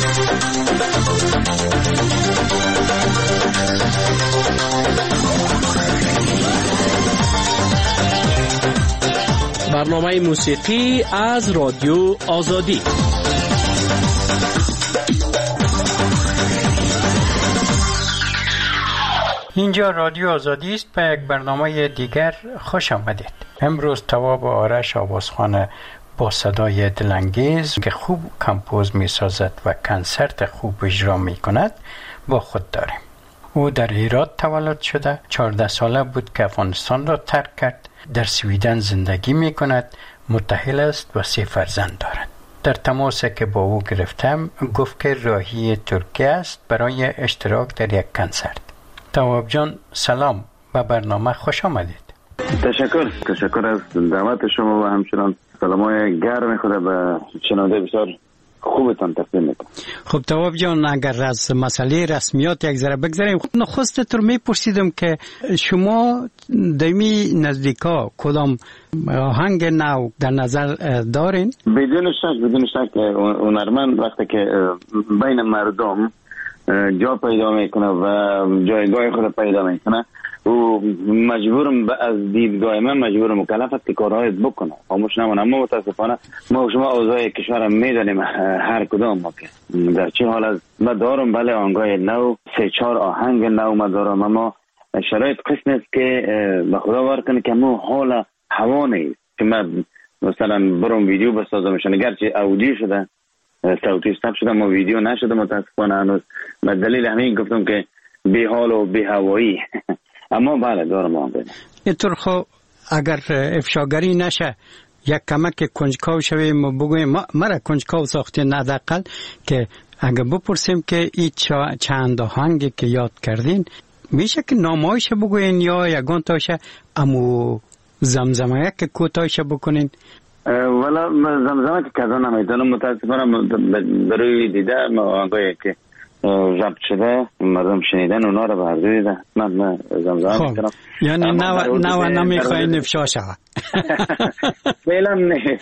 برنامه موسیقی از رادیو آزادی. اینجا رادیو آزادی است. به یک برنامه دیگر خوش آمدید. امروز تواب آرش آوازخوان با صدای دلانگیز که خوب کمپوز می سازد و کنسرت خوب اجرا می کند با خود داریم. او در هرات تولد شده، 14 ساله بود که افغانستان را ترک کرد. در سویدن زندگی می کند، متأهل است و 3 فرزند دارد. در تماسی که با او گرفتم گفت که راهی ترکیه است برای اشتراک در یک کنسرت. تواب جان سلام، به برنامه خوش آمدید. تشکر از دعوت شما و همچنان سلامای گرم خود به شنونده بسیار خوبتان تقدیم میکنم. خب تواب جان، اگر از مسئله رسمیات یک ذره بگذاریم، نخست رو میپرسیدم که شما دمی نزدیکا کدام آهنگ نو در نظر دارین؟ بدون شک هنرمند وقتی که بین مردم جا پیدا میکنه و جایگاه خود پیدا میکنه، او مجبورم از دیدگاه من مجبور مکلف است که کارهای بکنه، خاموش نمونه. اما متاسفانه ما و شما اوضاع کشور میدانیم، هر کدام ما که در چه حال است. من دارم بله آهنگای نو، 3-4 آهنگ نو ما دارم، اما شرایط قسم است که به خدا وار کنه که مو حال هوا نیست که من مثلا برم ویدیو بسازمشون، اگرچه اودیو شده صوتی ثبت شده ما ویدیو نشده متاسفانه هنوز. به دلیل همین گفتم که بی حال و بی هوایی اما بله دارم آهنگ. اینطور خب اگر افشاگری نشه یک کمک کنجکاو شویم بگویم مرا کنجکاو ساخته نداقل که اگر بپرسیم که این چند آهنگی که یاد کردین میشه که نامایش بگوین یا یگان تاشه امو زمزمه که کوتاهش بکنین؟ والا زمزمه که کذا نمیتونم متاسفانه بروی دیده آهنگایی که ضبط شده مردم شنیدن اونا رو به عرضه دیده من زمزمه میکنم. یعنی نو نمیخواین افشا شود؟ فعلا نه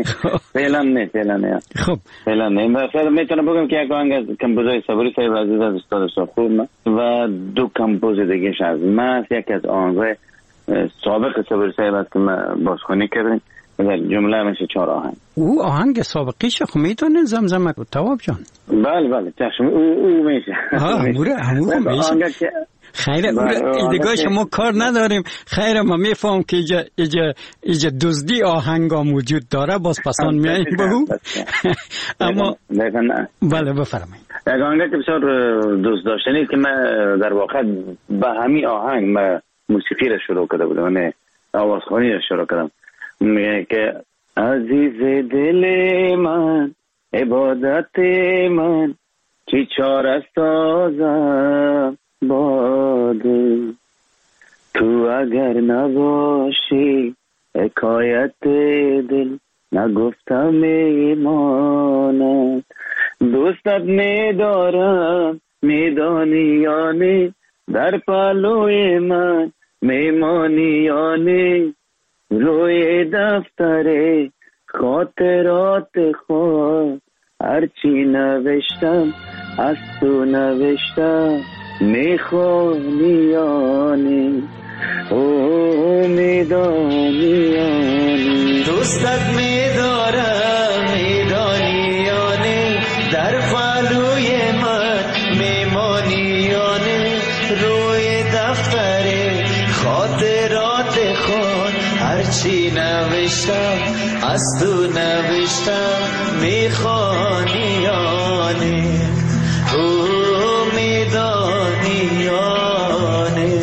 خب فعلا نه. میتونم بگم که یک آهنگ از کمپوزای صبری صاحب عزیز از استاد صاحب و 2 کمپوز دیگه از من، یک از آهنگای سابق صبری صاحب است که من بازخوانی کردیم در جمله میشه 4 آهنگ. او آهنگ سابقیش خب میتونه زمزمه تواب جان؟ بله چشم او میشه. همون میشه. خیره ایدگاه شما کار نداریم. خیره ما میفهم که ایجا دزدی آهنگا موجود داره، باز پسان میاییم به او. اما بله بفرمایید. یک آهنگ که بسیار دوست داشتنی که من در واقع به همین آهنگ من موسیقی را شروع کرده بودم، من آوازخوانی را شروع کردم. میگه که عزیز دل من عبادت من چی چاره سازم باده، تو اگر نباشی حکایت دل نگفتم ایمانت، دوستت میدارم میدانی یا نه، در پلوی من میمانی یا نه، روی دفتر خاطرات خود هرچی نوشتم از تو نوشتم، میخوانی یا نه، او میدانی یا نه، دوستت میدارم میدانی یا نه، در پلوی من میمانی یا نه، روی دفتر خاطرات خود هرچی نوشتم از تو نوشتم، میخوانی یا نه، او میدانی یا نه.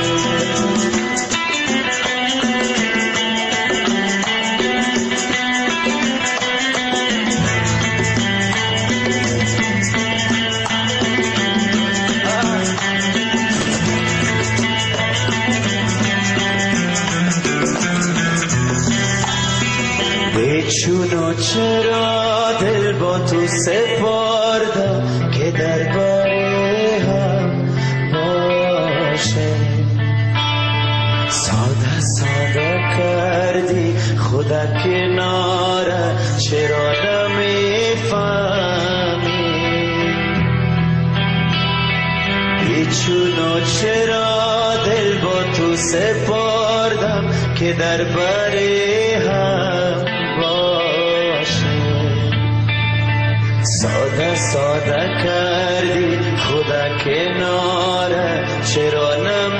چونو چرا دل با تو سپردم که درباره هم باشه، ساده کردی خدا کناره، چرا نمیفهمی چونو چرا دل با تو سپردم که در بری هم باشه. ساده ساده کردی خدا کناره، چرا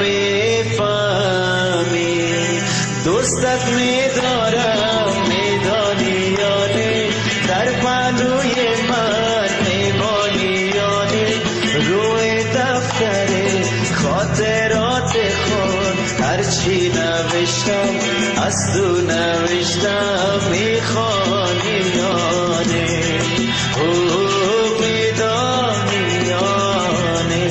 نمیفهمی دوستت میدارم میدانی یادی در پهلوی من میمانی یادی روی دفتر خاطرات خود هرچی نوشتم از تو نوشتم میخوانی یادی میدانی یادی.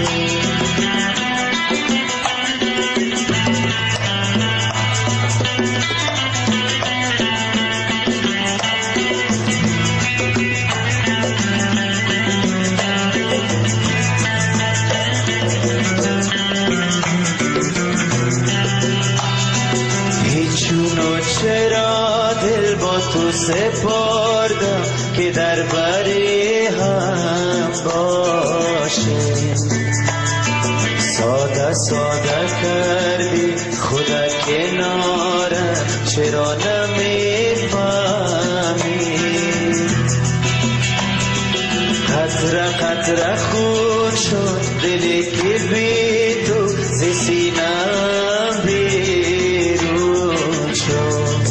چرا دل با تو سپردم که در بری هم باشه. ساده ساده کردی خدا کناره، چرا نمیفهمی قطره قطره خون شد دلی که بی تو سینم بیرون شد.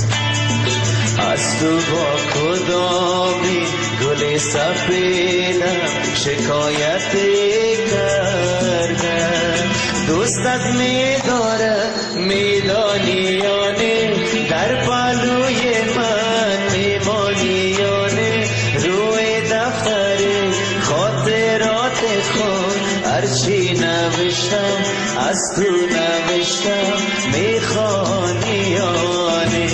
از تو با کدامی گل سفیدم شکایت کردم، دوستت میداره میدانی یعنی در پهلوی من میمانی یعنی روی دفتر خاطرات خود هرچی نوشتم از تو نوشتم میخوانی یعنی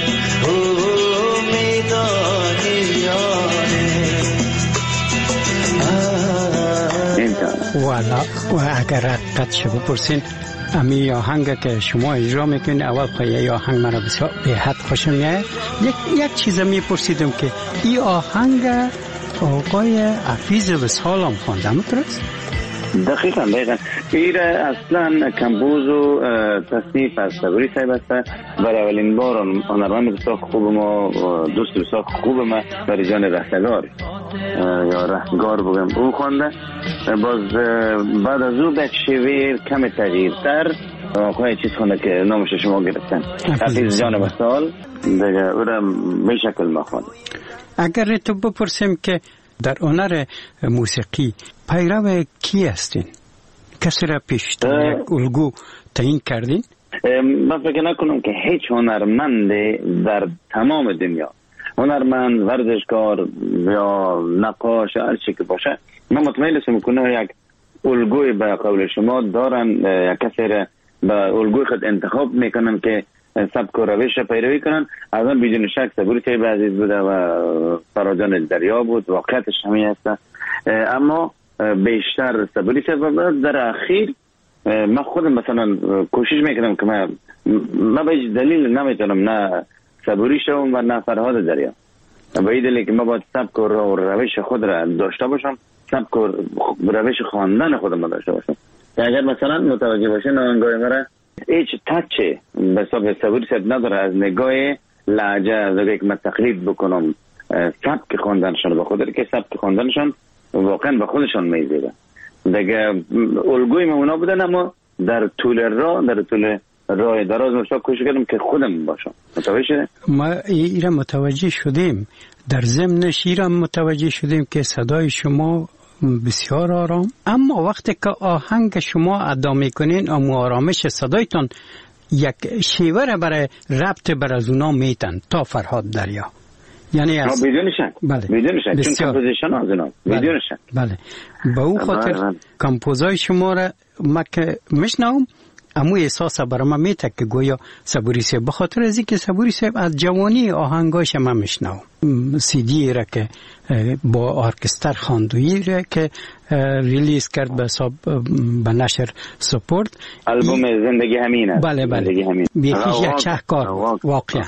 و اگر حقیقتش بپرسین امی آهنگ که شما اجرا میکنین اول پایه آهنگ مرا بسیار به حد خوشم میاد. یک چیز میپرسیدم که این آهنگ آقای حفیظ وصال هم خوانده درست؟ دقیقاً این اصلا کمپوز و تصنیف از صبوری صاحب است. برای اولین بار هنرمند بسیار خوب ما، دوست بسیار خوب ما برای جان رستگار یا رستگار بگم او خوانده. باز بعد از او به شیوه کم تغییرتر آقای چیز خونده که نامش شما گرفتن، حفیظ جان وصال دیگه او را به شکل ما خونده. اگر تو بپرسیم که در هنر موسیقی پیرو کی هستین؟ کسی را پیشتر یک الگو تعیین کردین؟ من فکر نکنم که هیچ هنرمند در تمام دنیا، هنرمند، ورزشکار یا نقاش هر چی که باشه، من مطمئن هستم که یک الگوی به قول شما دارن، یک کسی را به الگوی خود انتخاب میکنن که سبک و روش پیروی کنن. از آن بدون شک صبوری صاحب عزیز بوده و فراجان دریا بود، واقعیتش همین هست. اما بیشتر صبوری صاحب در اخیر من خودم مثلا کوشش میکنم که من به هیچ دلیل نمیتونم نه صبوری شوم و نه فرهاد دریا. به این دلیل که من باید سبک و روش خود را داشته باشم، سبک و روش خواندن خودم را داشته باشم. اگر مثلا متوجه باشین آهنگای مرا هیچ تچه به حساب صبوری صاحب نداره از نگاه لهجه، از نگاه که من تقلید بکنم سبک خواندنشان به خود که سبک خواندنشان واقعا به خودشان میزیده دیگه. الگوی ما اونا بودن، اما در طول راه دراز مشتاق کوشش کردم که خودم باشم. متوجه شده؟ ما ایران متوجه شدیم، در ضمنش ایران متوجه شدیم که صدای شما بسیار آرام، اما وقتی که آهنگ شما ادا میکنین اما آرامش صدایتان یک شیوه را برای ربط بر از اونا میتن تا فرهاد دریا. یعنی بدون شک، بله، بدون شک، چون کمپوزیشن از اونا بدون شک. بله، به او خاطر کمپوزای شما را ما که میشنوم امو احساس برای من میته که گویا صبوری صاحب، به خاطر از اینکه صبوری صاحب از جوانی آهنگاش من میشنوم. سی دی را که با ارکستر خواندویی را که ریلیز کرد به حساب به نشر سپورت، البوم زندگی همینه. بله بیخیش یک شهکار واقعا.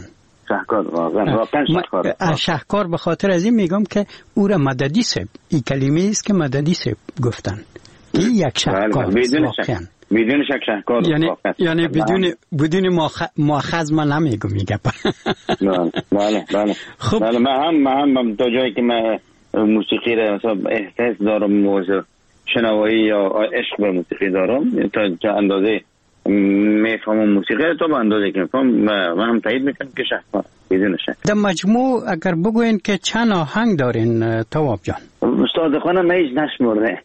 شهکار به خاطر از این میگم که او را مددی صاحب، این کلمه است که مددی صاحب گفتن این یک شهکار بدون شک شهکار یعنی بدون مؤاخذ من نمیگم میگم. بله خب بله من تا جایی که من موسیقی را مثلا احساس دارم و شنوایی یا عشق به موسیقی دارم، تا اندازه میفهمم موسیقی تا به اندازه که میفهم من هم تایید میکنم که شهکار بدون شک. در مجموع اگر بگوین که چند آهنگ دارین تواب جان؟ صادقانه من هیچ نشمرده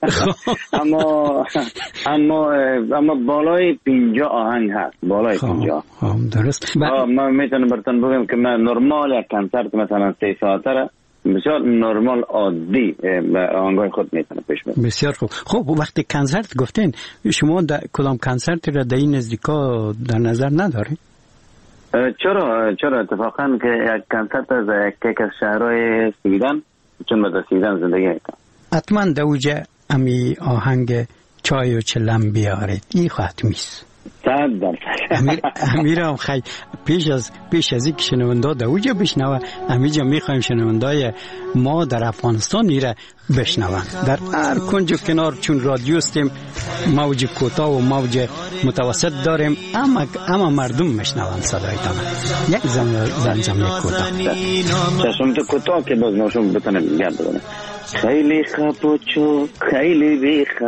اما بالای 50 آهنگ هست، بالای 50. درست. من میتونم براتون بگم که من نرمال یک کنسرت مثلا 3 ساعته را بسیار نرمال عادی آهنگای خود میتونه پیش بره. بسیار خوب. خب وقتی کنسرت گفتین شما کدام کنسرت را در این نزدیکا در نظر ندارید؟ چرا اتفاقا که یک کنسرت از یک از شهرهای سویدن، چون من در سویدن زندگی میکنم، حتما دوجه امی آهنگ چای و چلم بیارید. این حتمیست. 100%. امیرم خیلی پیش از اینکه شنونده دوجه بشنوه، امیجا میخوایم شنونده ما در افغانستان ایره بشنوه در هر کنج و کنار، چون رادیو استیم، موج کوتاه و موج متوسط داریم، اما مردم میشنون صدایتان. یک زمزمه کوتاه چشم تو کوتاه که باز ناشون بتونم گرد بزنم. خیلی خپوچو خیلی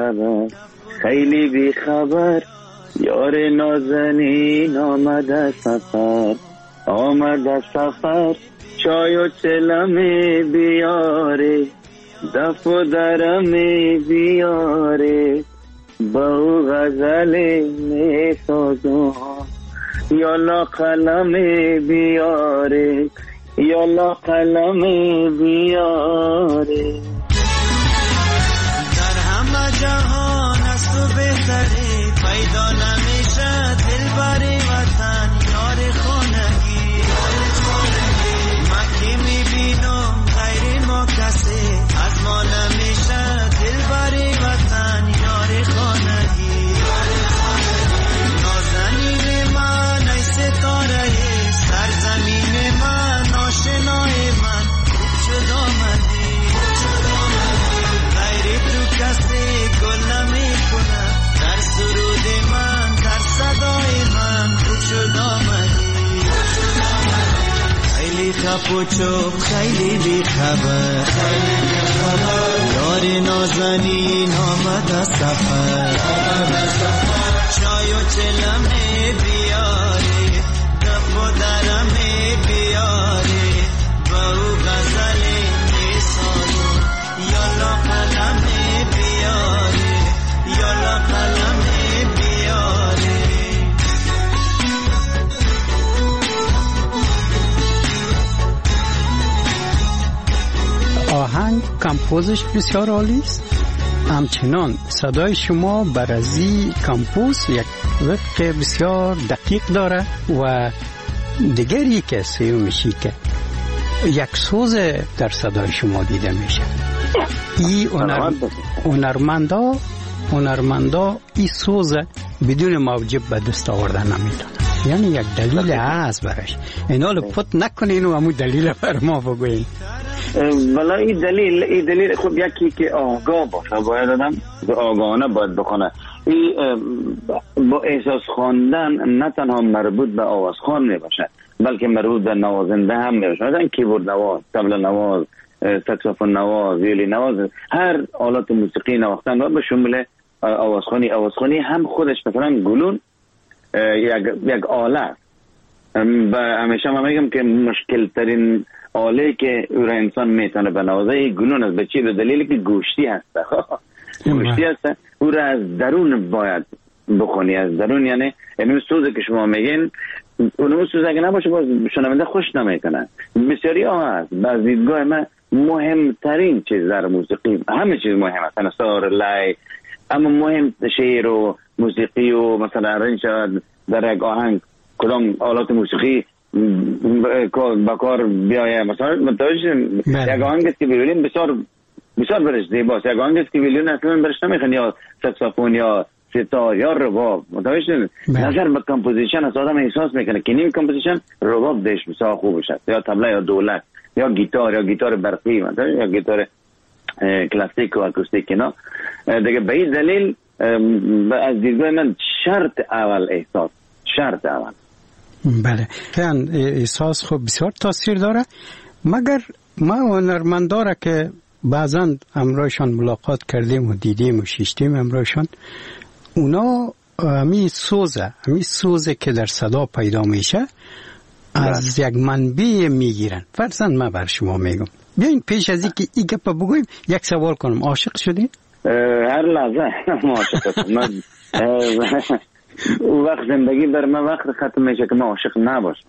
بی خبر یار نازنین آمده سفر چای و چلمی بیاره دف و درمی بیاره با غزل می سازم یالا قلمی بیاره یالا قلمی بیاره در همه جهان از تو بهتری پیدا نمیشه دلبر وطن یار خانگی من که میبینم غیر ما کسی از ما نمیشه دلبر وطن یار خانگی نازنین من ای ستاره سرزمین من آشنای من خوب شد آمدی غیر تو کسی گل نمیکنه در سرود من در صدای من خوب شد آمدی خیلی خپوچو خیلی بی خبر یار نازنین آمده سفر چای و چلمه بیاری دف و درمه بیاری با او غزلی میسازم یالا قلمه بیاری یالا قلمه بیاری. آهنگ کمپوزش بسیار عالی است. همچنان صدای شما برازی کمپوز یک وقت بسیار دقیق داره و دیگری که میشه که یک سوز در صدای شما دیده میشه. این هنرمندا این سوز بدون موجب به دست آوردن نمیتونه. یعنی یک دلیل هست برش. اینا رو پت نکنین و همون دلیل بر ما بگوین. والا این دلیل خب یکی که آگاه باشه، باید آدم آگاهانه باید بخونه. این با احساس خواندن نه تنها مربوط به آوازخوان میباشه بلکه مربوط به نوازنده هم میباشه. مثلا کیبورد نواز، طبل نواز، ساکسوفون نواز، ویولین نواز، هر آلات موسیقی نواختن و به شمول آوازخوانی هم خودش مثلا گلون یک آله است. و همیشه من میگم که مشکل ترین آله که او را انسان میتونه بنوازه گلون است. به چی؟ به دلیلی که گوشتی هست. گوشتی هست، او را از درون باید بخونی، از درون. یعنی سوزی که شما میگین اون سوز اگه نباشه باز شنونده خوش نمیکنه. بسیاری ها هست. از دیدگاه من مهمترین چیز در موسیقی، همه چیز مهم است، نصار لای، اما مهم شعر و موسیقی و مثلا رنج در یک آهنگ کدام آلات موسیقی با کار بیایه. مثلا متوجه یک آهنگ است که ویولین بسیار برش زیباست، یک آهنگ است که ویولین اصلا برش نمیخوان، یا ساکسوفون یا ستار یا رباب. متوجه نظر به کمپوزیشن از آدم احساس میکنه که نیم کمپوزیشن رباب دش بسیار خوب شد، یا طبله یا دولت یا گیتار برقی، یا گیتار کلاسیک و اکوستیک اینا دیگه. به این دلیل از دیدگاه من شرط اول احساس، شرط اول. بله، احساس خب بسیار تاثیر داره. مگر ما هنرمندا را که بعضا همراهشان ملاقات کردیم و دیدیم و شیشتیم همراهشان، اونا همی سوزه که در صدا پیدا میشه از یک منبع میگیرن. فرضاً من بر شما میگم، بیاین پیش از اینکه این گپ بگویم یک سوال کنم. عاشق شدین؟ هر لحظه ما عاشق هستم. او وقت زندگی بر من وقت ختم میشه که من عاشق نباشم.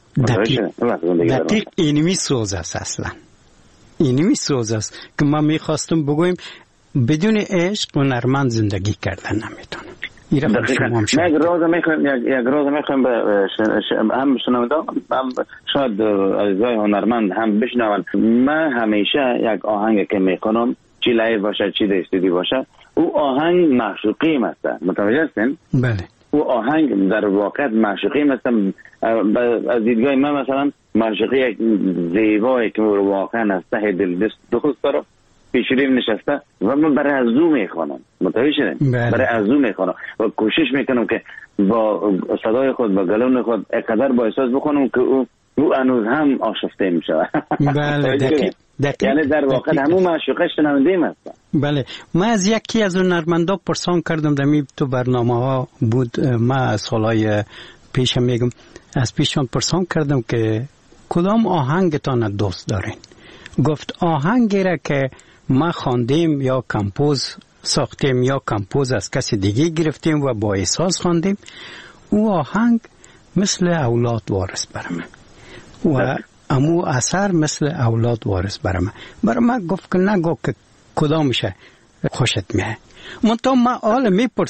دقیق اینمی سوز است. اصلا اینمی سوز است که ما میخواستم بگویم بدون عشق هنرمند زندگی کردن نمیتونه. یک راز میخوایم به هم شنوندگان هم شاید عزیزای هنرمند هم بشنون. من همیشه یک آهنگ که میکنم چی لایو باشه چی دستیدی باشه، او آهنگ معشوقی است. متوجه هستین؟ بله. او آهنگ در واقع معشوقی است. از دیدگاه من مثلا معشوقی یک زیبایی که واقعا از ته دل دوست داره پیشریم نشسته و من برای از او میخوانم. متوجه شدین؟ برای از او میخوانم و کوشش میکنم که با صدای خود با گلون خود اقدر با احساس بخونم که او هنوز هم آشفته میشه. بله دقیق. یعنی در واقع همون معشوقه شنوندیم هستن. بله، من از یکی از هنرمندا پرسان کردم دمی تو برنامه ها بود، من سالهای پیشم میگم از پیشان پرسان کردم که کدام آهنگتان دوست دارین؟ گفت آهنگی را که ما خواندیم یا کمپوز ساختیم یا کمپوز از کسی دیگه گرفتیم و با احساس خواندیم، او آهنگ مثل اولاد وارث برام و امو اثر مثل اولاد وارث برای من گفت که نگو که کدامشه خوشت میه. منطقه ما حالا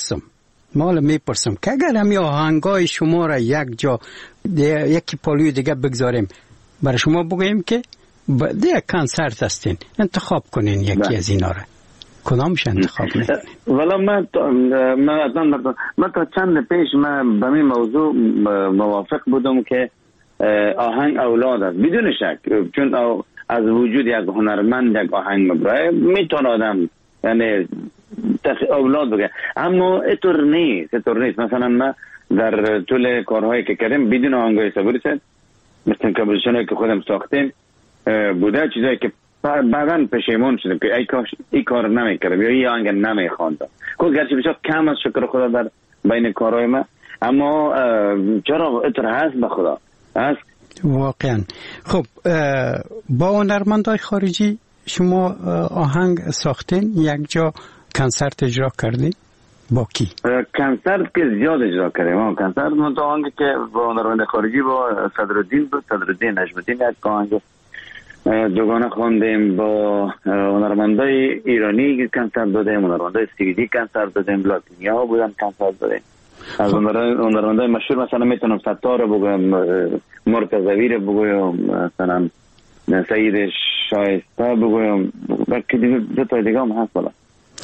میپرسم که اگر همی آهنگای شما را یک جا یکی پالوی دیگه بگذاریم برای شما بگویم که دیگه کنسرت هستین، انتخاب کنین یکی از اینا را، کدامش انتخاب میکنین؟ والا من تا چند پیش من به این موضوع موافق بودم که آهنگ اولاد است بدون شک، چون از وجود یک هنرمند یک آهنگ مبرای میتونه آدم یعنی اولاد بگه، اما اینطور نیست. مثلا ما در طول کارهایی که کردیم بدون آهنگای صبوری سد مثل کمپوزیشنایی که خودم ساختیم بوده چیزایی که بعداً پشیمون شدیم که ای کاش این کار نمیکردم یا این آهنگ نمیخواندم. گرچه بسیار کم از شکر خدا در بین کارهای ما، اما چرا اینطور هست به خدا هست واقعا. خب با هنرمندای خارجی شما آهنگ ساختین، یک جا کنسرت اجرا کردین؟ با کی؟ کنسرت که زیاد اجرا کردیم. کنسرت من آهنگی که با هنرمند خارجی با صدرالدین نجم‌الدین یک آهنگ دوگانه خواندیم، با هنرمندای ایرانی کنسرت دادیم، هنرمندای سوئدی کنسرت دادیم، لاتینیا بودن کنسرت دادیم. از هنرمندای مشهور مثلا میتونم ستار رو بگویم، مرتضوی رو بگویم، مثلا سعید شایسته بگویم، بلکه دو تا دیگه هم هست. بالا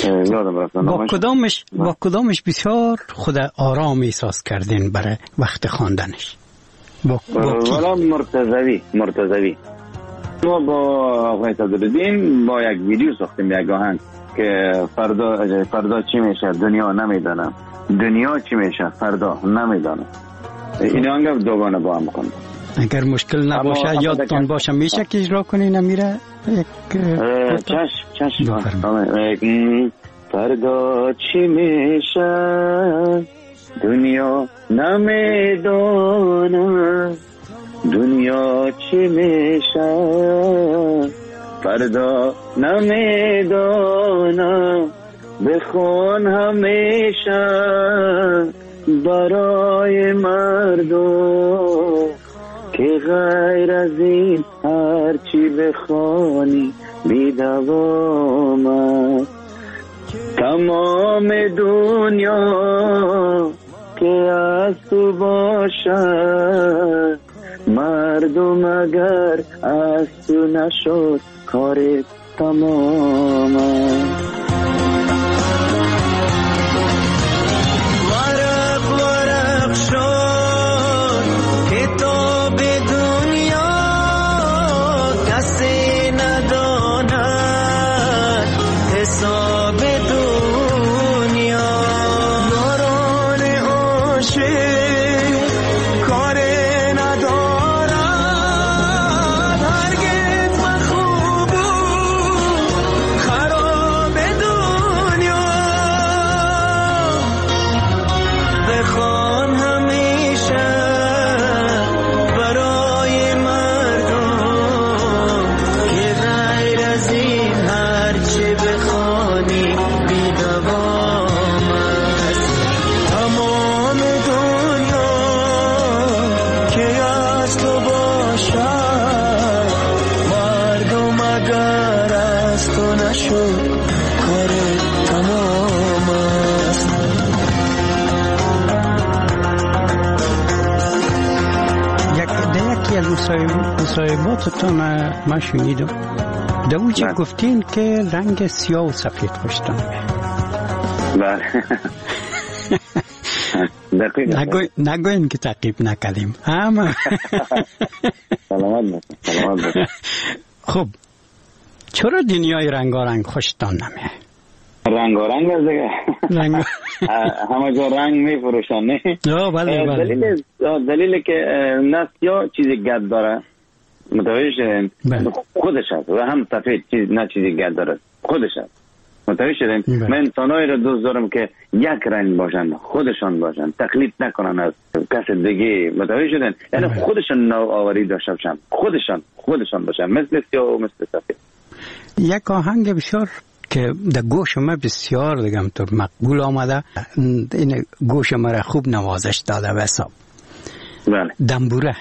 با کدامش بسیار خود آرام احساس کردین برای وقت خواندنش؟ والا مرتضوی ما با آقای صدرالدین با یک ویدیو ساختیم، یک آهنگ که فردا چی میشه دنیا نمیدانم، دنیا چی میشه فردا نمیدانم. این آهنگ دوگانه با هم کنیم. اگر مشکل نباشه یادتان باشه میشه که اجرا کنین امیره؟ چشم فردا چی میشه دنیا نمیدانم، دنیا چی میشه فردا نمیدانم، بخون همیشه برای مردم که غیر از این هرچی بخوانی بی‌دوام است. تمام دنیا که از تو باشد، مردم اگر از تو نشد کار تمام است. شد کار تمام است. یکی از مصاحباتتون من شنیدم دوچه گفتین که رنگ سیاه و سفید خوشتون. بله. نگوین که تعقیب نکردیم اما سلامت باشه. خب چرا دنیای رنگارنگ خوشتان نمیه؟ رنگارنگ است دیگه. همه جا رنگ میفروشن نه؟ بله. دلیل که نه سیاه چیزی گرد داره متوجه شدین خودش هست و هم سفید نه چیزی گرد داره خودش هست متوجه شدین. من انسانایی را دوست دارم که یک رنگ باشن خودشان باشن تقلید نکنن از کس دیگه متوجه شدین یعنی خودشان نوآوری داشته باشن خودشان باشن مثل سیاه و مثل سفید. یک آهنگ بسیار که در گوش ما بسیار دیگه همطور مقبول آمده این گوش ما را خوب نوازش داده به حساب. بله دنبوره.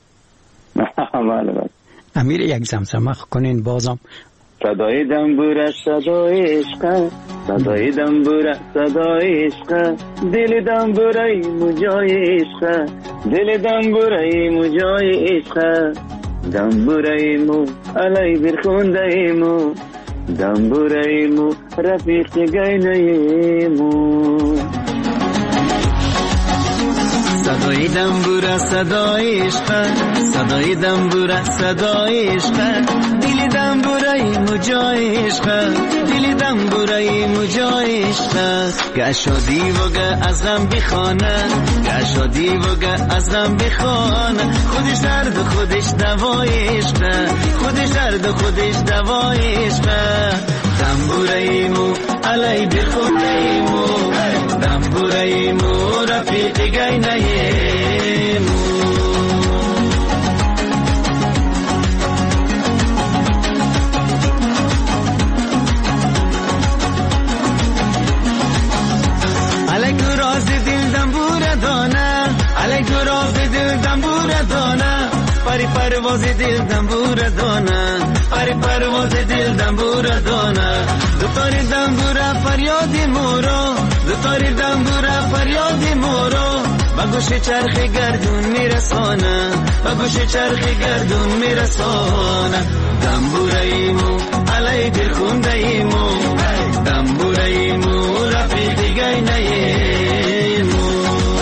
بله امیر یک زمزمه کنین بازم. صدای دنبوره صدای عشق صدای دنبوره صدای عشق دل دنبوره مجای عشق دل دنبوره مجای عشق دنبوره مو علی برخونده مو دنبوره مو رفیق گینه مو. صدای دنبوره صدای عشق صدای دنبوره صدای عشق دل دنبوره مجای عشق دل دنبوره مجای عشق گشادی وگه از غم بخانه گشادی وگه از غم بخانه خودش درد خودش دوای عشق خودش درد خودش دوای عشق دنبوره مو علی بخونه مو دنبوره مو رفیق گینه مو. علیکو راز دل دنبوره دانه علیکو راز دل دنبوره دانه پری پرواز دل دنبوره دانه پری پرواز دل دنبوره دانه دوتاری دنبوره فریاد مورو دوتاری دنبوره فریاد مورو با گوش چرخ گردون میرسانه با گوش چرخ گردون میرسانه دنبوره ایمو علی دل خونده ایمو دنبوره ایمو رفیق گینه ایمو.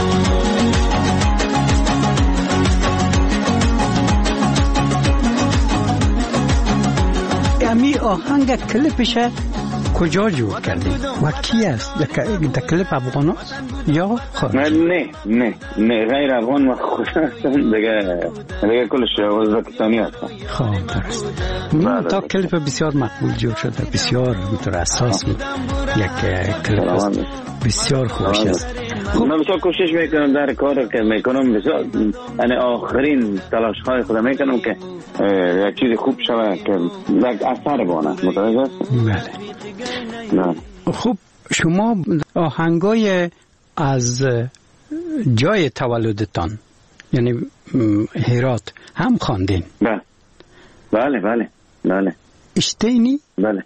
امی آهنگ کلیپش کجا جور کردی و کی است؟ در کلیپ افغان هست یا خود؟ نه غیر افغان و خود هستم دیگه کلش ازبکستانی هستم. خب درست. تا کلیپ بسیار مقبول جور شده بسیار میتور اساس یک کلیپ است بسیار خوش است. من بسیار کوشش میکنم در کار که میکنم بسیار یعنی آخرین تلاش های خودم میکنم که یک چیز خوب شود که یک اثر بانه متوجه است؟ بله. خوب شما آهنگای از جای تولدتان یعنی هرات هم خواندین؟ بله اشتینی؟ بله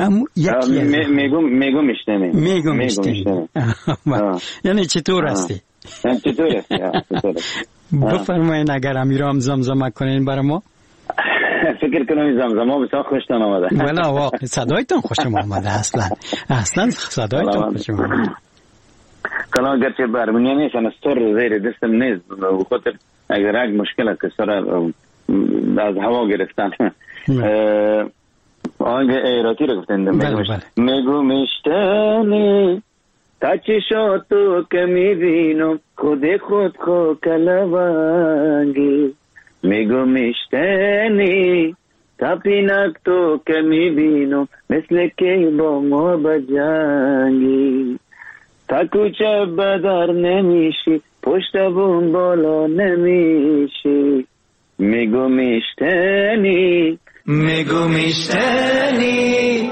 میگم اشتینی یعنی چطور هستی؟ چطور هستی؟ بفرمایین اگر امیرام زمزمه کنین برای ما. فکر کنم زمزمه بسیار خوشتان آمده. ولی واقعا صدایتان خوشم آمده اصلا صدایتان خوشم آمده. کلا گرچه برمونیه نیستن سر زیر دستم نیست و خاطر اگر یک مشکل است که سر از هوا گرفتن آنگ ایراتی رو گفتن میگو میشتنی تا چشاتو که میبینم خود کلوانگی میگو میشتنی تا پینک تو که میبینم مثل که با ما بجنگی تا کوچه بدر نمیشی پشت بون بالا نمیشی میگو میشتنی میگو میشتنی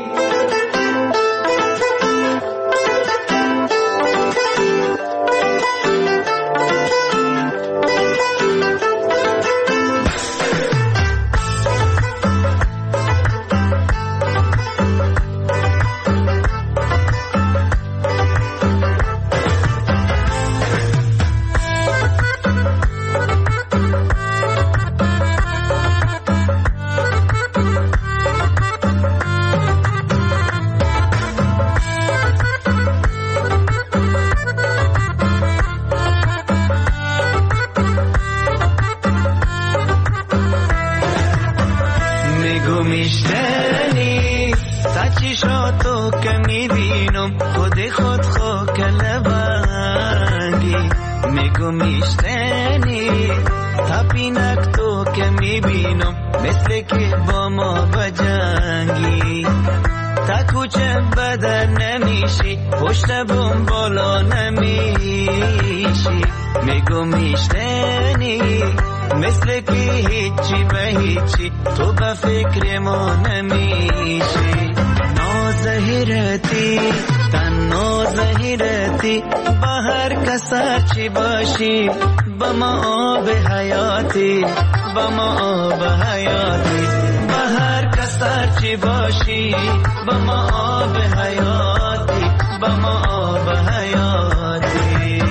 میشتنی تا چشاتو که میبینم خود خو کلبنگی میگو میشتنی تا پینک تو که میبینم مثل که با ما بجنگی تا کوچه بدر نمیشی پشت بوم بالا نمیشی میگو میشتنی مثل که هیچی به هیچی تو به فکر ما نمیشی نازهیرتی تنها زهیرتی با هر کسر چی باشی با ما آب حیاتی با ما آب حیاتی با هر کسر چی باشی با ما آب حیاتی با ما آب حیاتی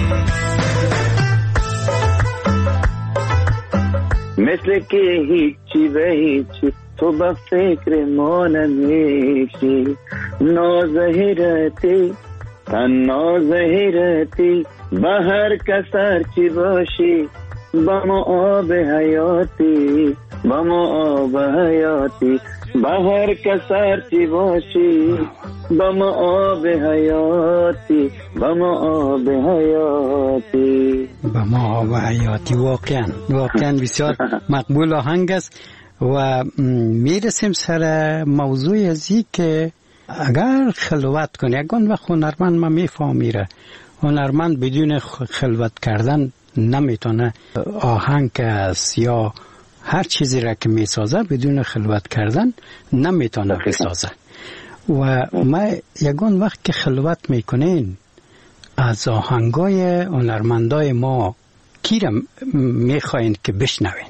مثل که هیچی به هیچی تو با فکر ما نمیشی نازهیرتی تنها زهیرتی با هر کسر چی باشی با ما آب حیاتی با ما آب حیاتی با هر کسر چی باشی با ما آب حیاتی با ما آب حیاتی با ما آب حیاتی. واقعا بسیار مقبول آهنگ است و میرسیم سر موضوع ازی که اگر خلوت کنی اگه وقت هنرمند ما میفهمیره هنرمند بدون خلوت کردن نمیتونه آهنگ است یا هر چیزی را که میسازه بدون خلوت کردن نمیتونه بسازه و ما یگان وقت که خلوت میکنین از آهنگای هنرمندای ما کی را میخواین که بشنوین؟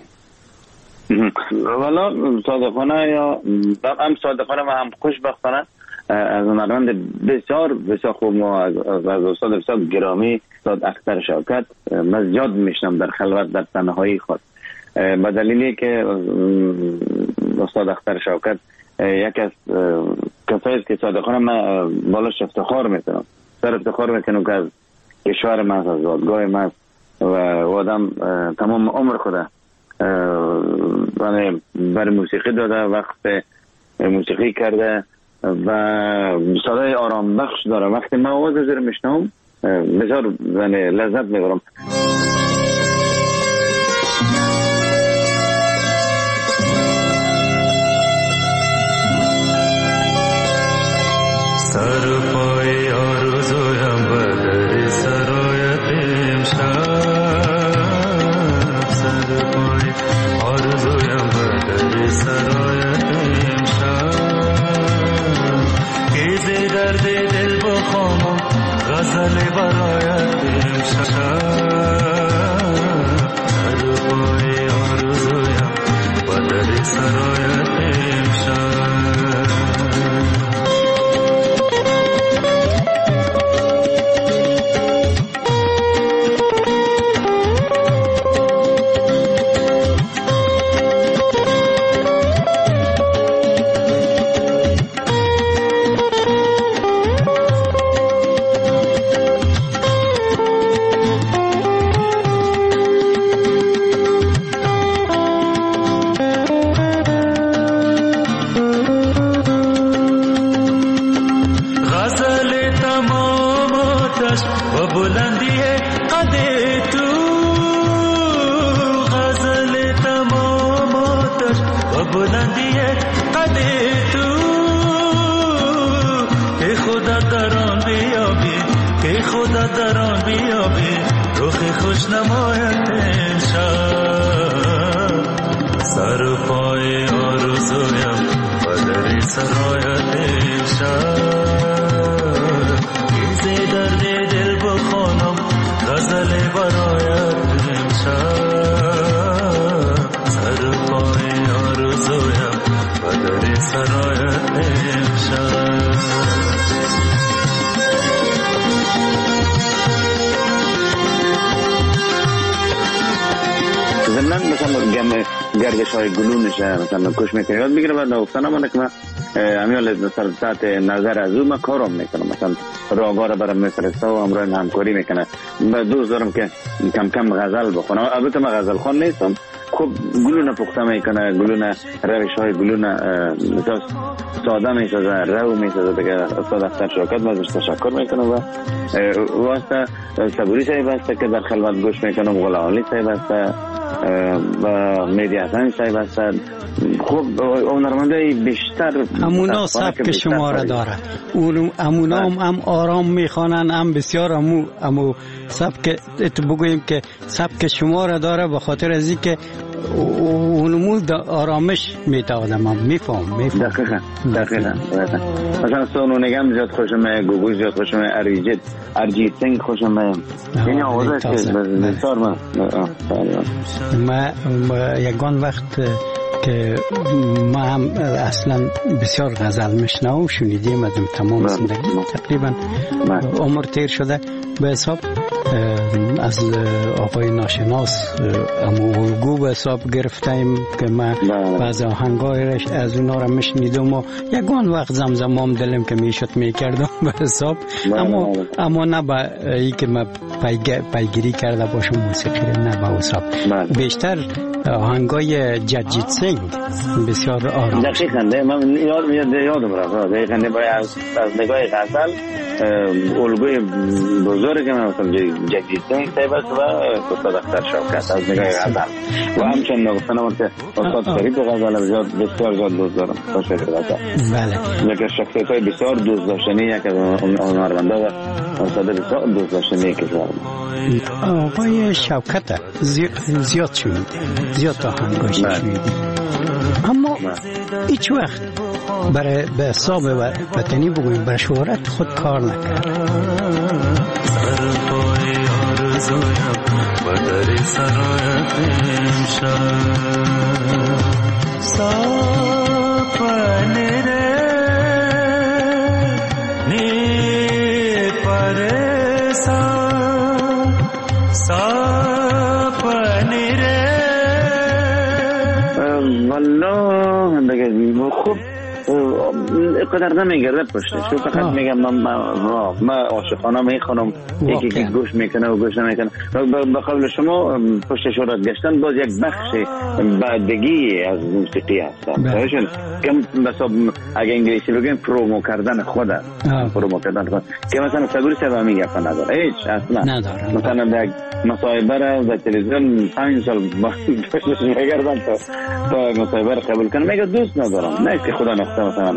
والا صادقانه یا هم صادقانه و هم خوشبختانه از هنرمند بسیار خوب ما از استاد بسیار گرامی استاد اختر شوکت من زیاد میشنم در خلوت در تنهایی خود به دلیلی که استاد اختر شوکت یکی از کسایی که صادقانه من بالاش افتخار میکنم افتخار میکنم که از کشور من از زادگاه من و آدم تمام عمر خدا برای موسیقی داده وقت موسیقی کرده و صدای آرام بخش داره وقتی من آواز زیر میشنم بسیار لذت میبرم سر پای آرزویم بدر سرایت امشب سر پای آرزویم بدر سرایت امشب که درد دل بخوانم غزل برایت امشب سر پای آرزویم بدر سرایت امشب گردش های گلونش مثلا کش میکنه یاد میگیره بعد نوفتن من که من امیال تحت نظر از او من کارم میکنم مثلا راهگار برام میفرسته و همراه همکاری میکنه من دوست دارم که کم کم غزل بخونم البته من غزل خوان نیستم خوب گلونه پخته میکنه، گلونه روش های گلونه ساده میسازه، رو میسازه. دیگه استاد اختر شوکت بازش تشکر میکنه و واسه صبوری صاحب هسته که در خلوت گوش میکنم، غلامی صاحب هسته و مهدی حسن صاحب هسته. خوب هنرمندای بیشتر همونا سبک شما را داره، همونا هم آرام میخوانن، هم بسیار همو سبک بگوییم که سبک شما را داره، به خاطر از اینکه اونمو آرامش میده آدم هم میفهم. دقیقا مثلا سونو نگم زیاد خوشم، گوگوش زیاد خوشم، ارجیت سنگ خوشم. این آوازه که بسیار من یکان وقت که ما هم اصلا بسیار غزل میشنوم، شنیدیم از تمام زندگی تقریبا عمر تیر شده به حساب از آقای ناشناس الگو به حساب گرفتیم که ما بعض آهنگایش از اونا را میشنیدم و یکان وقت زمزمام دلم که میشد میکردم به حساب، اما نه به ای که ما پیگیری کرده باشم موسیقی نه به حساب. بیشتر آهنگای جگجیت سنگ بسیار آرام. دقیقاً من یادم رفت دقیقاً از نگاه غزل الگوی بزرگ من مثلا جگجیت سنگ صاحب است و استاد اختر شوکت از نگاه غزل و همچنین نگفتنم که استاد فرید غزل بسیار زیاد دوست دارم. فرید غزل بله یک شخصیت های بسیار دوست داشتنی، یک از هنرمندا و استاد بسیار دوست داشتنی کشور. آقای شوکت زیاد شنیدیم، زیاد آهنگاش شنیدیم، اما هیچ وقت برای به حساب وطنی بگوییم برای شهرت خود کار نکرد. سرپای آرزویم و در سرایت امشب سپنه نی پرسان سپنه والله دیگه خوب قدر نمیگرده پشتش، تو فقط میگم من عاشقانه میخونم، یکی گوش میکنه و گوش نمیکنه. به قول شما پشت شهرت گشتن باز یک بخش بعدگی از موسیقی هست که اگه انگلیسی بگیم پرومو کردن خوده، که مثلا صبوری صاحب میگه نداره هیچ اصلا نداره. مثلا یک مصاحبه را در تلویزیون 5 سال پشتش میگردن تا مصاحبه را قبول کنه، میگه دوست ندارم. نه که خدا نخواسته مثلا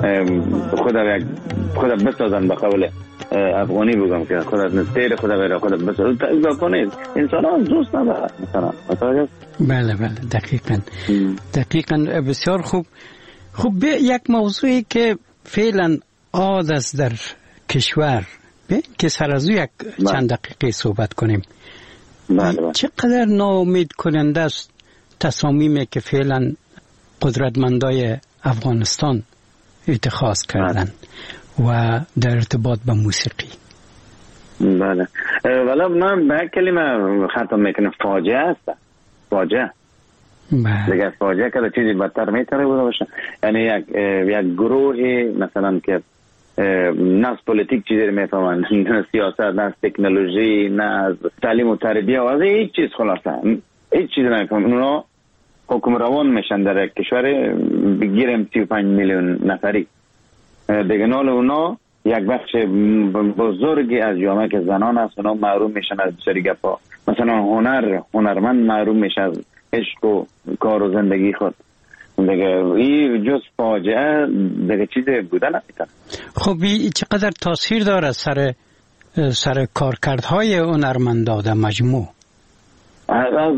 خدا بسازن به قول افغانی بگم که خدا نستیر خدا غیر خدا بسازن تا کنید انسان ها دوست نداره مثلا. بله دقیقاً بسیار خوب. یک موضوعی که فعلا عاد است در کشور که سر از یک چند دقیقه صحبت کنیم. چقدر ناامید کننده است تصامیمی که فعلا قدرتمندای افغانستان اتخاذ کردن و در ارتباط با موسیقی. بله ولی من به کلمه ختم میکنم فاجعه است. فاجعه دیگه فاجعه که چیزی بدتر میتونه بوده باشه. یعنی یک گروه مثلا که نه از پولیتیک چیزی میفهمن، نه سیاست، نه از تکنولوژی، نه از تعلیم و تربیه و از هیچ چیز، خلاصه هیچ چیز نمیفهمن. اونا حکمران میشن در کشور بگیریم 35 میلیون نفری. دیگه نال اونا یک بخش بزرگی از جامعه که زنان هست اونا محروم میشن از بسیاری گپا. مثلا هنرمند محروم میشه از عشق و کار و زندگی خود. دیگه این جز فاجعه دیگه چیزی بوده نمیتونه. خب این چقدر تاثیر داره سر کارکردهای هنرمندا در مجموع؟ 1000%، 1000%،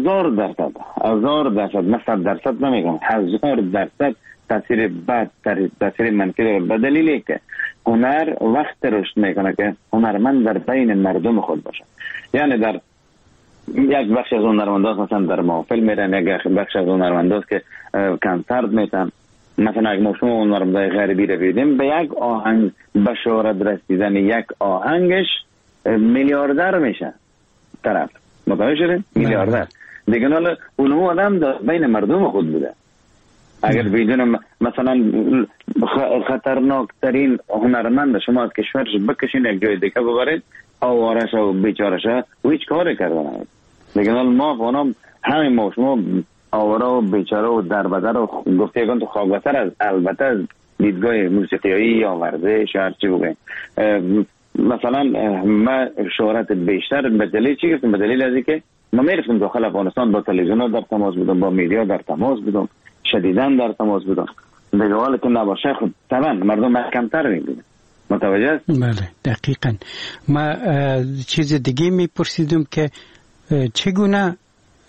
نه 100% نمیگم، 1000% تاثیر بد، تاثیر منفی داره. به دلیلی که هنر وقت رشد میکنه که هنرمند در بین مردم خود باشه. یعنی در یک بخش از هنرمندان مثلا در محفل میرن، یک بخش از هنرمندان که کنسرت میتن. مثلا اگه ما شما هنرمندای غربی رو ببینیم، به یک آهنگ به شهرت رسیدن یک آهنگش میلیاردر میشه طرف. متوجه شدین؟ میلیاردر. دیگه حالا اونها آدم در بین مردم خود بوده. اگر بدون مثلا خطرناکترین هنرمند شما از کشورش بکشین یک جای دیگه ببرید، آوارش و بیچارش و هیچ کاری کردن. دیگه ما فانم همین ما شما آواره و بیچاره و دربدر و گفته یکان تو خوابتر از البته از دیدگاه موسیقیایی یا ورزش یا هرچی بگویم. مثلا ما شهرت بیشتر به دلیل چی گفتم؟ به دلیل از اینکه ما میرفتیم داخل افغانستان، با تلویزیون ها در تماس بودم، با میدیا در تماس بودم، شدیداً در تماس بودم. دیگه حالا که نباشه خود طبعا مردم کمتر میبینن. متوجه است؟ بله دقیقاً. ما چیز دیگه میپرسیدم که چگونه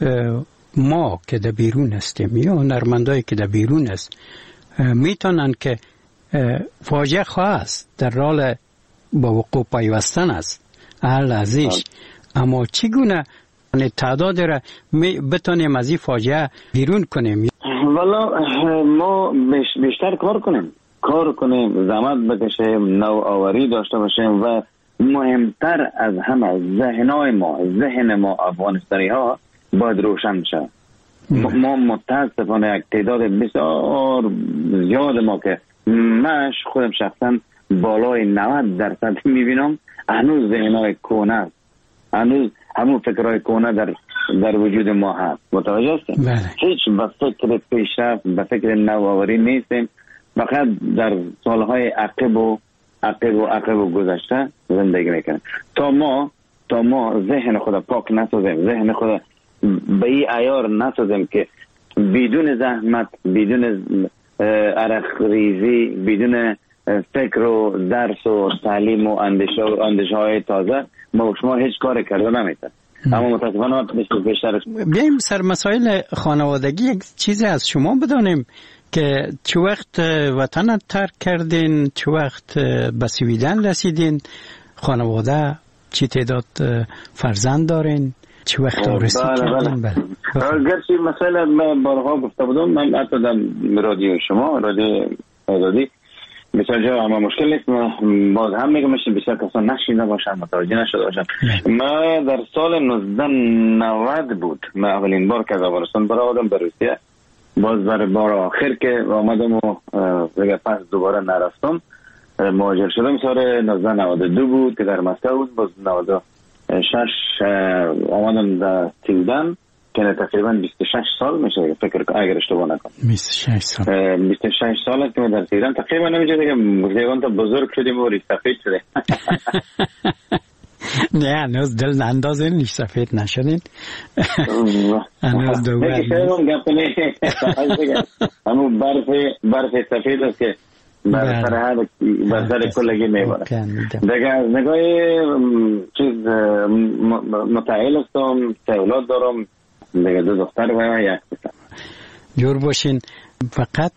ما که در بیرون هستیم یا هنرمندایی که در بیرون است میتونن که فاجعه خواست در راه با وقوع پیوستن است اهل ازیش، اما چگونه تعداد را بتونیم از این فاجعه بیرون کنیم؟ والا ما بیشتر کار کنیم، زحمت بکشیم، نوآوری داشته باشیم و مهمتر از همه ذهن ما افغانستانی ها باید روشن شد. ما متاسفانه یک تعداد بسیار زیاد ما که من خودم شخصا بالای 90% میبینم هنوز ذهنهای کهنه است، هنوز همون فکرهای کهنه در وجود ما هست. متوجه هستیم؟ هیچ به فکر پیشرفت، به فکر نوآوری نیستیم، فقط در سالهای عقب گذشته زندگی میکنیم. تا ما ذهن خود پاک نسازیم، ذهن خود به این عیار نسازیم که بدون زحمت، بدون عرق ریزی، بدون فکر و درس و تعلیم و اندیشه های تازه ما شما هیچ کار کرده نمیتونیم. اما متاسفانه بیشتر بیایم سر مسائل خانوادگی یک چیزی از شما بدانیم که چه وقت وطن ترک کردین، چه وقت به سویدن رسیدین، خانواده چی تعداد فرزند دارین، چه وقت آرزو کردین؟ گرچه مسئله بارها گفته بودم، من حتی در رادیو شما، رادیو آزادی بسیار جا همه مشکل نیست، باز هم میگم بسیار کسان نشینده باشن، متوجه نشده باشن. ما در سال 1990 بود من اولین بار که از افغانستان برآمدم به روسیه، باز برای بار آخر که آمدم و پس دوباره نرفتم، مهاجر شدم سال 1992 بود که در مسکو بود، باز 96 آمدم در سویدن که تقریبا 26 سال میشه فکر اگر اشتباه نکنم 26 سال که در سویدن تقریبا نمیشه دیگه گفتگان تا بزرگ شدیم و ریش سفید شده. نه هنوز دل اندازه ریش سفید نشدین. هنوز دوباره همون برف سفید است که بر سر کلگی میباره. دیگه از نگاه چیز متعهل هستم، 3 اولاد دارم، دیگه 2 دختر و 1 پسر. جور باشین. فقط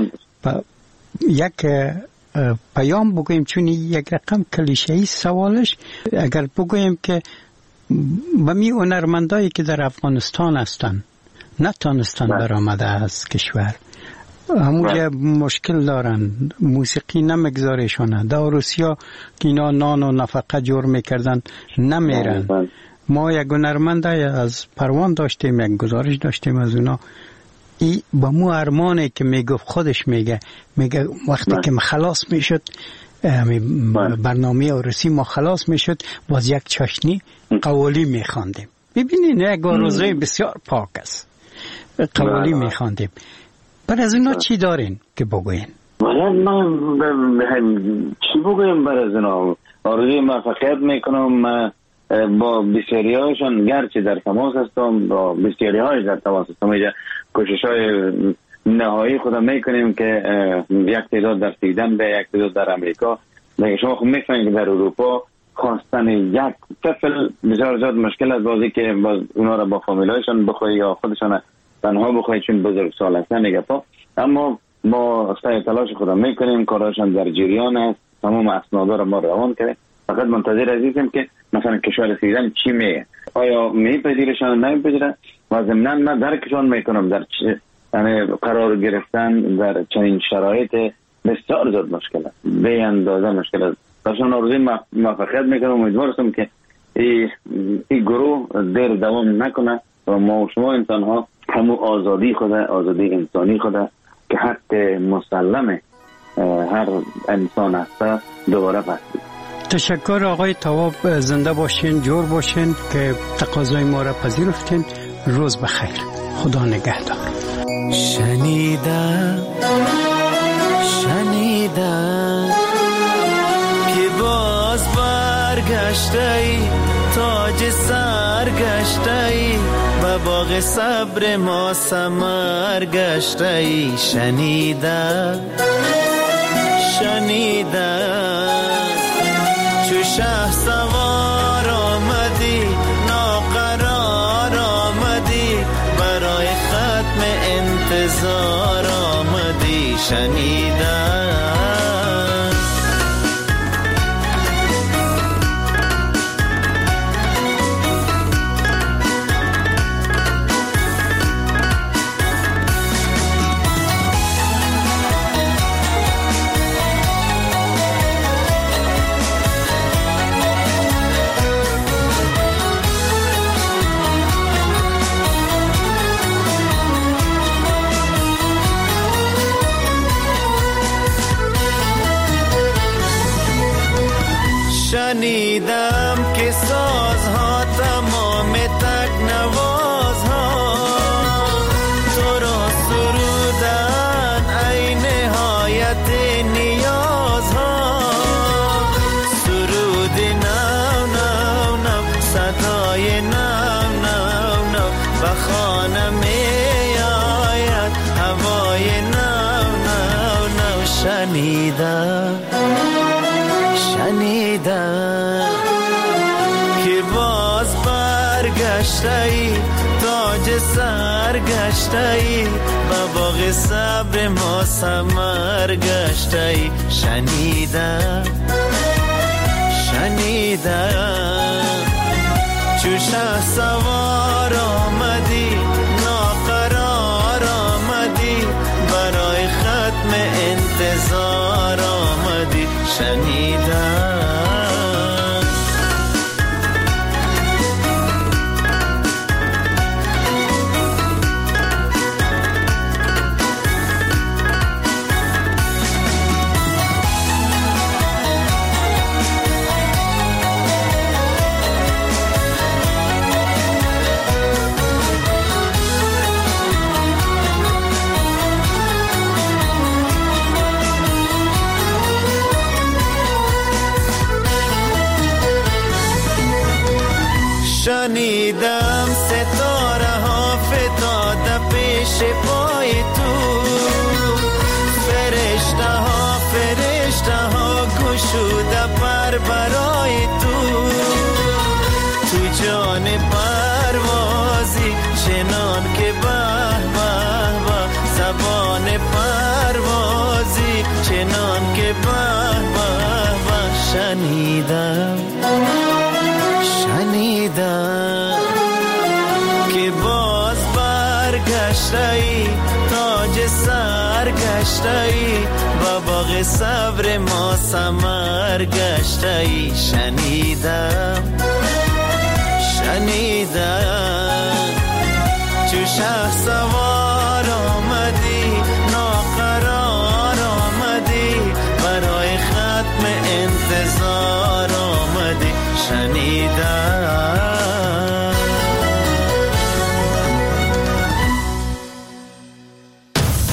یک پیام بگویم، چون یک رقم کلیشه‌ای سوالش، اگر بگویم که به می هنرمندایی که در افغانستان هستن نتانستن برآمده از کشور، همونجا مشکل دارن، موسیقی نمیگذارشونه، در روسیا که اینا نان و نفقه جور میکردن نمیرن. ما یک هنرمند از پروان داشتیم، یک گزارش داشتیم از اونا، ای با مو ارمانه که میگفت، خودش میگه وقتی که خلاص میشد برنامه عروسی ما خلاص میشد، باز یک چاشنی قوالی میخواندیم. ببینین یک آرزوی بسیار پاک است، قوالی میخواندیم. بر از اونا چی دارین که بگوین؟ چی بگویم بر از اونا؟ آرزوی موفقیت میکنم، با بسیاری هایشان گرچه در تماس هستم، با بسیاری هایش در تماس هستم. اینجا کوشش های نهایی خودم میکنیم که یک تعداد در سویدن به، یک تعداد در امریکا. دیگه شما خود میفهمید که در اروپا خواستن یک طفل بسیار زیاد مشکل است، بازی که باز اونا را با فامیلایشان بخواه یا خودشان تنها بخواه چون بزرگ سال هستن دیگه. اما ما سعی تلاش خودم میکنیم، کاراشان در جریان است، تمام اسنادا را ما روان کردیم، فقط منتظر عزیزم که مثلا کشور سویدن چی میگه، آیا میپذیرشان نمیپذیرن و ضمناً من درکشان میکنم در یعنی قرار گرفتن در چنین شرایط بسیار زیاد مشکل است، به اندازه مشکل است. برشان آرزوی موفقیت میکنم، امیدوارم که این گروه دیر دوام نکنه و ما و شما انسان ها همون آزادی انسانی خود که حق مسلم هر انسان هست دوباره پس. تشکر آقای تواب، زنده باشین، جور باشین که تقاضای ما را پذیرفتین. روز بخیر. خدا نگهدار. شنیدم که باز برگشتی، تاج سر گشتی، و باغ صبر ما ثمر گشتی. شنیدم چو شه سوار آمدی، ناقرار آمدی، برای ختم انتظار آمدی. شنیدم شنیدم که سازها تمام تکنوازها تو را سرودن ای نهایت نیازها. سرود نو نو نو، صدای نو نو نو، و خانه می آید هوای نو نو نو. شنیدم که باز برگشتی، تاج سر گشتی، و باغ صبر ما ثمر گشتی. شنیدم چو شه سوار آمدی، ناقرار آمدی، برای ختم انتظار آمدی. شنیدم شنیدم ستاره ها فتاده پیش پای تو، فرشته ها گشوده پر برای تو جان پروازی، چنان که به به به، زبان پروازی، چنان که به به به. شنیدم که باز برگشتی، تاج سر گشتی، و باغ صبر ما ثمر گشتی. شنیدم چو شه سوار